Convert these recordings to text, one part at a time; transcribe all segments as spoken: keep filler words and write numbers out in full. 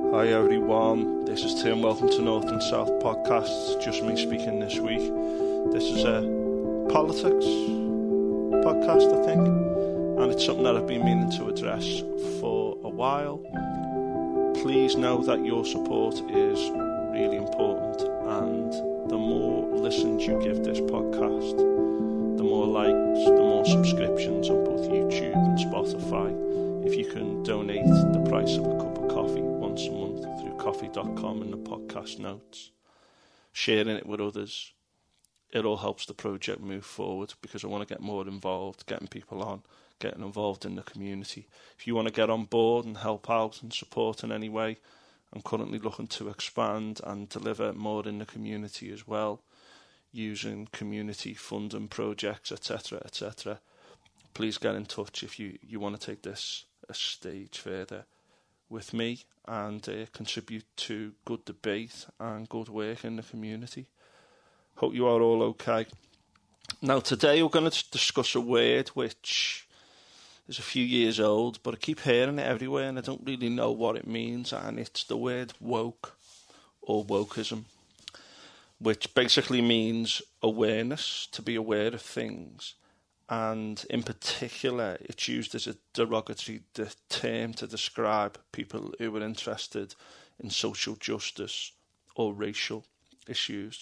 Hi everyone, this is Tim. Welcome to North and South Podcasts. Just me speaking this week. This is a politics podcast, I think, and it's something that I've been meaning to address for a while. Please know that your support is really important, and the more listens you give this podcast, the more likes, the more subscriptions on both YouTube and Spotify. If you can donate the price of a cup of coffee once a month through coffee dot com in the podcast notes, sharing it with others, it all helps the project move forward, because I want to get more involved, getting people on, getting involved in the community. If you want to get on board and help out and support in any way, I'm currently looking to expand and deliver more in the community as well, using community funding projects, et cetera, et cetera. Please get in touch if you, you want to take this a stage further with me and uh, contribute to good debate and good work in the community. Hope you are all okay. Now today we're going to discuss a word which is a few years old, but I keep hearing it everywhere and I don't really know what it means, and it's the word woke or wokeism, which basically means awareness, to be aware of things. And in particular, it's used as a derogatory de- term to describe people who are interested in social justice or racial issues.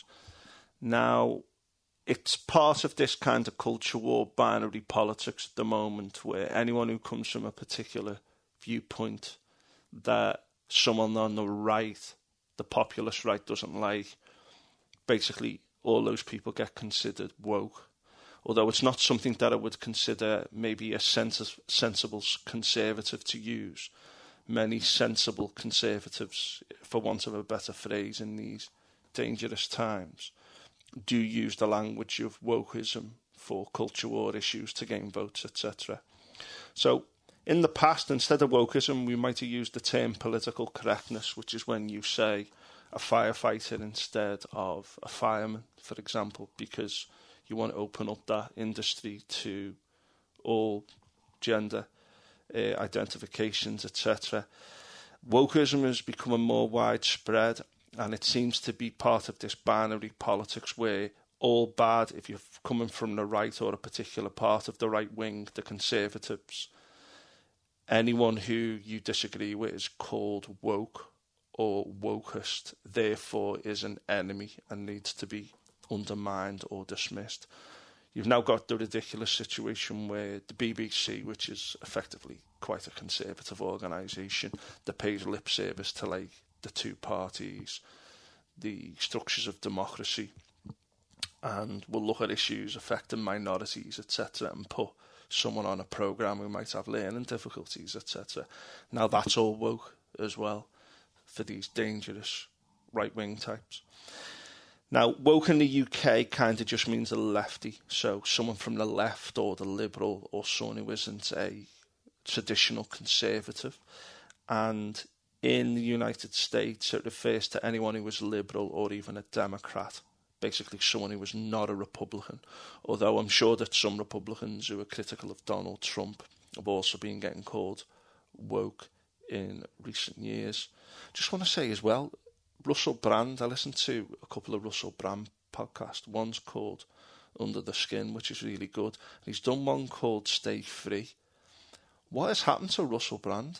Now, it's part of this kind of culture war, binary politics at the moment, where anyone who comes from a particular viewpoint that someone on the right, the populist right, doesn't like, basically all those people get considered woke. Although it's not something that I would consider maybe a sens- sensible conservative to use. Many sensible conservatives, for want of a better phrase in these dangerous times, do use the language of wokeism for culture war issues to gain votes, et cetera. So in the past, instead of wokeism, we might have used the term political correctness, which is when you say a firefighter instead of a fireman, for example, because you want to open up that industry to all gender uh, identifications, et cetera. Wokeism is becoming more widespread, and it seems to be part of this binary politics where all bad, if you're coming from the right or a particular part of the right wing, the conservatives, anyone who you disagree with is called woke or wokist, therefore is an enemy and needs to be undermined or dismissed. You've now got the ridiculous situation where the B B C, which is effectively quite a conservative organisation, that pays lip service to like the two parties, the structures of democracy, and will look at issues affecting minorities, et cetera, and put someone on a programme who might have learning difficulties, et cetera. Now that's all woke as well for these dangerous right-wing types. Now, woke in the U K kind of just means a lefty, so someone from the left or the liberal or someone who isn't a traditional conservative. And in the United States, it refers to anyone who was liberal or even a Democrat, basically someone who was not a Republican, although I'm sure that some Republicans who are critical of Donald Trump have also been getting called woke in recent years. Just want to say as well, Russell Brand, I listened to a couple of Russell Brand podcasts. One's called Under the Skin, which is really good. And he's done one called Stay Free. What has happened to Russell Brand?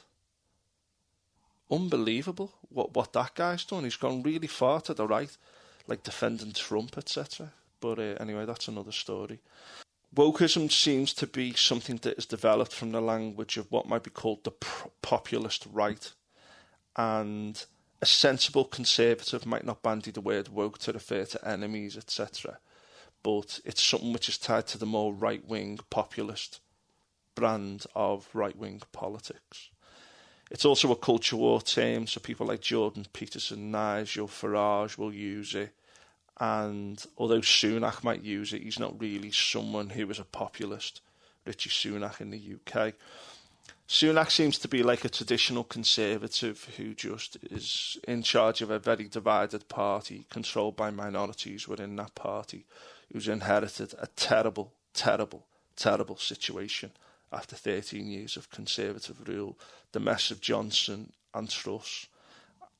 Unbelievable what, what that guy's done. He's gone really far to the right, like defending Trump, et cetera. But uh, anyway, that's another story. Wokeism seems to be something that is developed from the language of what might be called the p- populist right. And a sensible conservative might not bandy the word woke to refer to enemies, et cetera. But it's something which is tied to the more right-wing populist brand of right-wing politics. It's also a culture war term, so people like Jordan Peterson, Nigel Farage will use it. And although Sunak might use it, he's not really someone who is a populist, Rishi Sunak in the U K. Sunak seems to be like a traditional conservative who just is in charge of a very divided party, controlled by minorities within that party, who's inherited a terrible, terrible, terrible situation after thirteen years of Conservative rule, the mess of Johnson and Truss,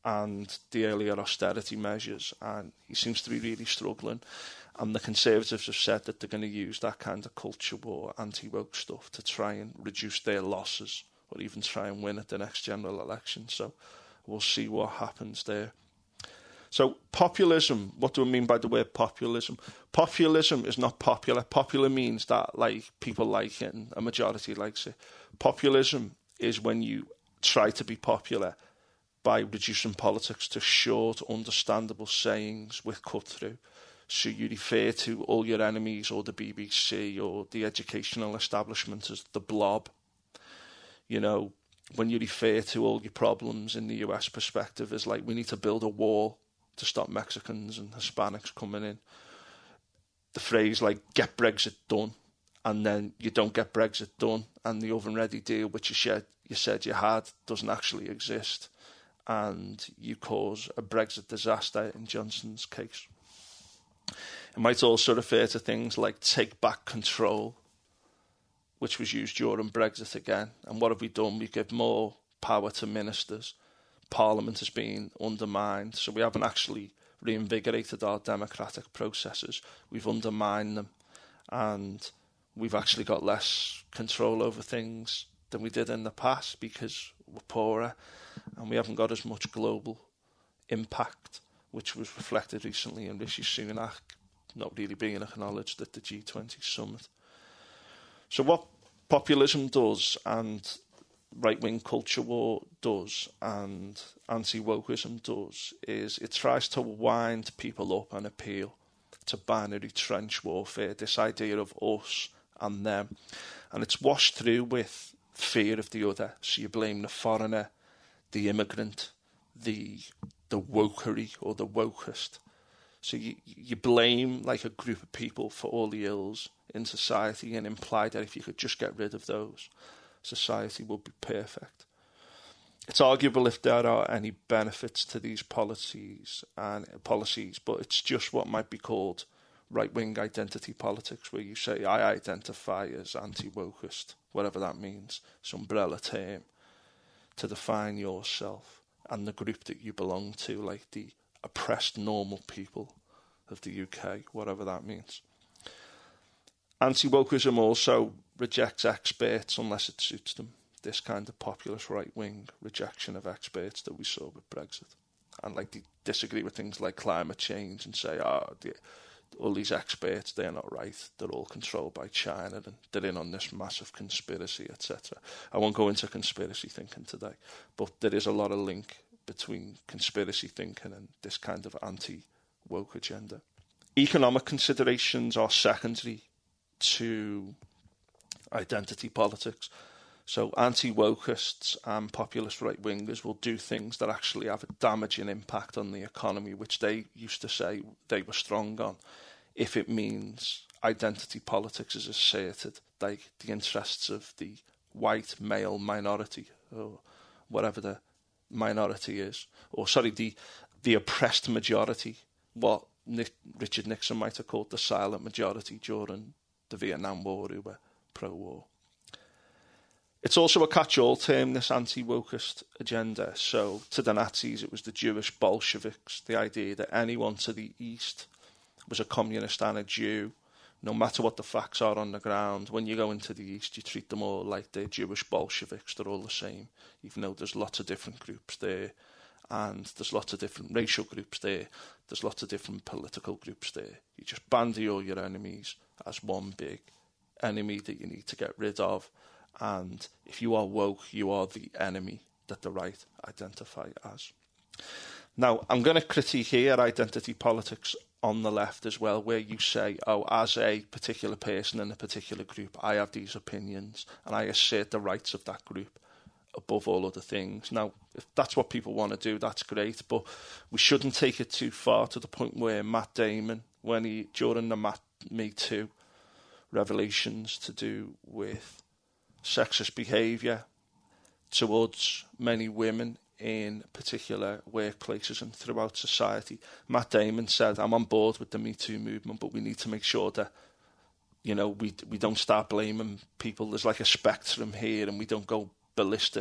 and the earlier austerity measures, and he seems to be really struggling. And the Conservatives have said that they're going to use that kind of culture war, anti-woke stuff to try and reduce their losses or even try and win at the next general election. So we'll see what happens there. So populism, what do I mean by the word populism? Populism is not popular. Popular means that like people like it and a majority likes it. Populism is when you try to be popular by reducing politics to short, understandable sayings with cut-through. So you refer to all your enemies or the B B C or the educational establishment as the blob. You know, when you refer to all your problems in the U S perspective as like, we need to build a wall to stop Mexicans and Hispanics coming in. The phrase like, get Brexit done, and then you don't get Brexit done, and the oven-ready deal, which you said, you said you had, doesn't actually exist, and you cause a Brexit disaster in Johnson's case. It might also refer to things like take back control, which was used during Brexit again. And what have we done? We give more power to ministers. Parliament has been undermined, so we haven't actually reinvigorated our democratic processes. We've undermined them, and we've actually got less control over things than we did in the past because we're poorer and we haven't got as much global impact, which was reflected recently in Rishi Sunak not really being acknowledged at the G twenty summit. So what populism does and right-wing culture war does and anti-wokeism does is it tries to wind people up and appeal to binary trench warfare, this idea of us and them. And it's washed through with fear of the other. So you blame the foreigner, the immigrant, the the wokery or the wokest. So you, you blame like a group of people for all the ills in society and imply that if you could just get rid of those, society would be perfect. It's arguable if there are any benefits to these policies and policies, but it's just what might be called right-wing identity politics, where you say, I identify as anti-wokist, whatever that means, it's an umbrella term, to define yourself and the group that you belong to, like the oppressed normal people of the U K, whatever that means. Anti-wokeism also rejects experts unless it suits them. This kind of populist right-wing rejection of experts that we saw with Brexit. And like they disagree with things like climate change and say, oh, the, all these experts, they're not right. They're all controlled by China and they're in on this massive conspiracy, et cetera. I won't go into conspiracy thinking today, but there is a lot of link between conspiracy thinking and this kind of anti-woke agenda. Economic considerations are secondary to identity politics. So anti-wokists and populist right-wingers will do things that actually have a damaging impact on the economy, which they used to say they were strong on, if it means identity politics is asserted, like the interests of the white male minority, or whatever the minority is, or sorry, the the oppressed majority, what Nick, Richard Nixon might have called the silent majority during the Vietnam War, who were pro-war. It's also a catch-all term, this anti-wokist agenda. So to the Nazis, it was the Jewish Bolsheviks, the idea that anyone to the east was a communist and a Jew, no matter what the facts are on the ground. When you go into the east, you treat them all like they're Jewish Bolsheviks, they're all the same, even though there's lots of different groups there, and there's lots of different racial groups there, there's lots of different political groups there. You just bandy all your enemies as one big enemy that you need to get rid of. And if you are woke, you are the enemy that the right identify as. Now, I'm going to critique here identity politics on the left as well, where you say, oh, as a particular person in a particular group, I have these opinions and I assert the rights of that group above all other things. Now, if that's what people want to do, that's great, but we shouldn't take it too far to the point where Matt Damon, when he, during the Matt, Me Too revelations to do with sexist behaviour towards many women in particular workplaces and throughout society, Matt Damon said, I'm on board with the Me Too movement, but we need to make sure that, you know, we we don't start blaming people. There's like a spectrum here and we don't go ballistic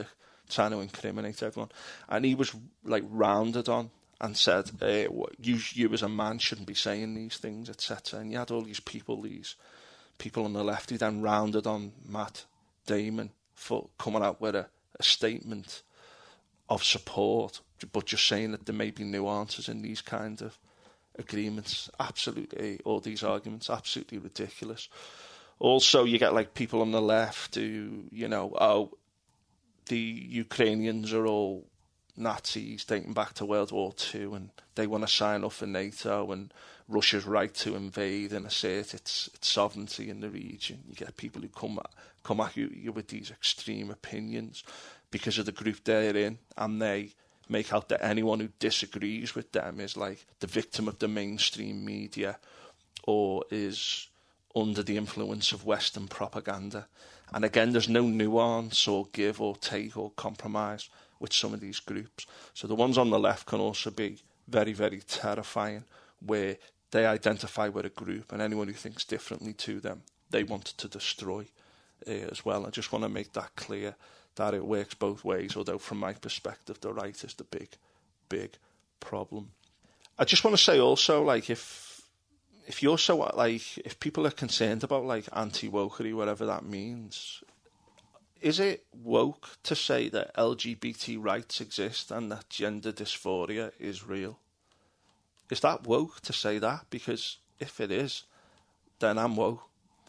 trying to incriminate everyone. And he was like rounded on and said, uh, you, you as a man shouldn't be saying these things, et cetera. And you had all these people, these people on the left, who then rounded on Matt Damon for coming out with a, a statement of support, but just saying that there may be nuances in these kind of agreements. Absolutely, all these arguments, absolutely ridiculous. Also, you get like people on the left who, you know, oh, the Ukrainians are all Nazis dating back to World War Two, and they want to sign up for NATO, and Russia's right to invade and assert its, its sovereignty in the region. You get people who come at, come at you, you with these extreme opinions because of the group they're in, and they make out that anyone who disagrees with them is like the victim of the mainstream media or is under the influence of Western propaganda. And again, there's no nuance or give or take or compromise with some of these groups. So the ones on the left can also be very, very terrifying, where they identify with a group, and anyone who thinks differently to them, they want to destroy uh, as well. I just want to make that clear, that it works both ways, although from my perspective, the right is the big, big problem. I just want to say also, like, if if you're so, like, if people are concerned about, like, anti-wokery, whatever that means, is it woke to say that L G B T rights exist and that gender dysphoria is real? Is that woke to say that? Because if it is, then I'm woke.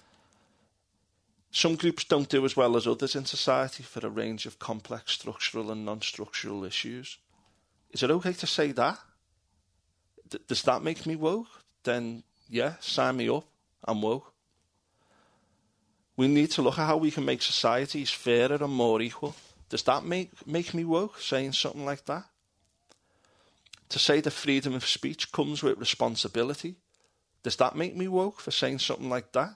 Some groups don't do as well as others in society for a range of complex structural and non-structural issues. Is it okay to say that? D- does that make me woke? Then, yeah, sign me up. I'm woke. We need to look at how we can make societies fairer and more equal. Does that make, make me woke, saying something like that? To say that freedom of speech comes with responsibility, does that make me woke for saying something like that?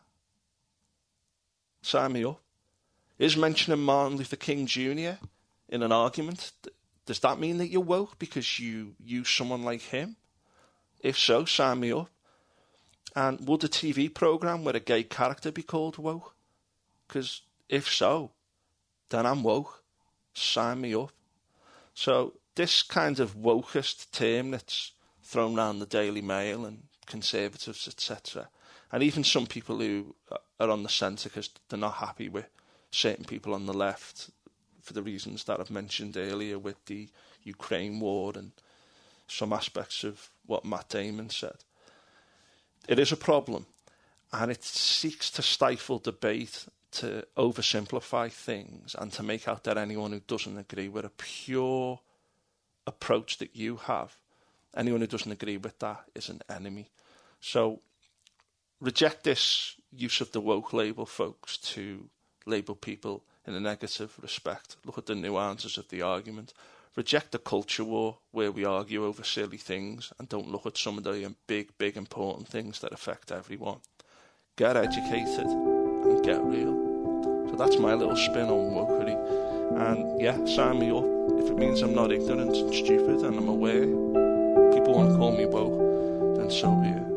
Sign me up. Is mentioning Martin Luther King Junior in an argument, does that mean that you're woke because you use someone like him? If so, sign me up. And would a T V programme with a gay character be called woke? Because if so, then I'm woke. Sign me up. So this kind of wokest term that's thrown around the Daily Mail and conservatives, et cetera, and even some people who are on the centre because they're not happy with certain people on the left for the reasons that I've mentioned earlier with the Ukraine war and some aspects of what Matt Damon said. It is a problem, and it seeks to stifle debate, to oversimplify things, and to make out that anyone who doesn't agree with a pure approach that you have, anyone who doesn't agree with that is an enemy. So reject this use of the woke label, folks, to label people in a negative respect. Look at the nuances of the argument. Reject the culture war where we argue over silly things and don't look at some of the big, big important things that affect everyone. Get educated and get real. So that's my little spin on wokery. And yeah, sign me up. If it means I'm not ignorant and stupid and I'm aware, people want to call me woke, then so be it.